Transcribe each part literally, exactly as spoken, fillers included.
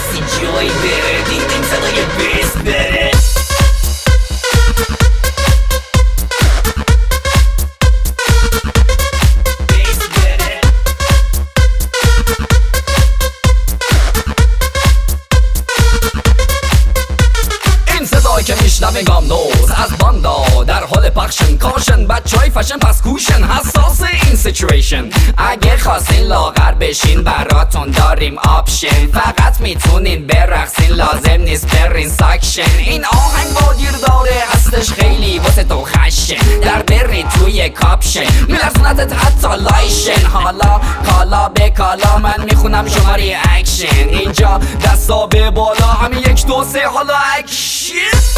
کسی جایی بره دیدیم صدای بیس بره که میشنوه گام نوز از باندا در حال پخشن کاشن بچه های فشن پس کوشن حساس این سیچویشن اگه خواستین لاغر بشین براتون داریم آپشن فقط میتونین برقصین لازم نیست برین ساکشن این آهنگ با گیر داره هستش خیلی واسه تو خشن در بری توی کاپشن میلرزونتت حتی لایشن حالا کالا به کالا من میخونم شماری اکشن اینجا دستا به بالا همین یک دو سه حالا اکشن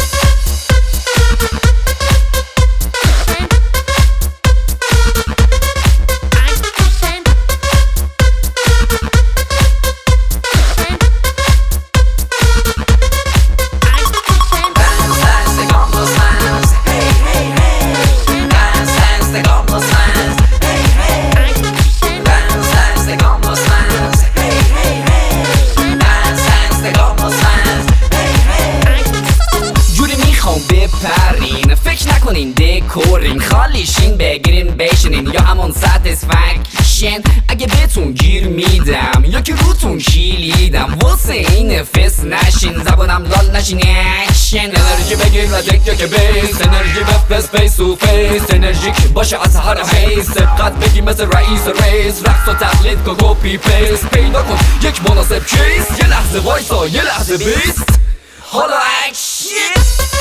بپرین فکر نکنین دکورین خالیشین بگیرین بشینین یا همون ساتیسفکشن اگه بهتون گیر میدم یا که روتون کلیدم واسه این فس نشین زبانم لال نشین اکشن انرژی بگیر و دکه که بیس انرژی بفرست فیس تو فیس انرژیک باشه از هر حیث سبقت بگی مثل رئیس ریس رقص و تقلید کن کپی پیس پیدا کن یک مناسب کیس یه لحظه وایسا یه لحظه بیست حالا اکشن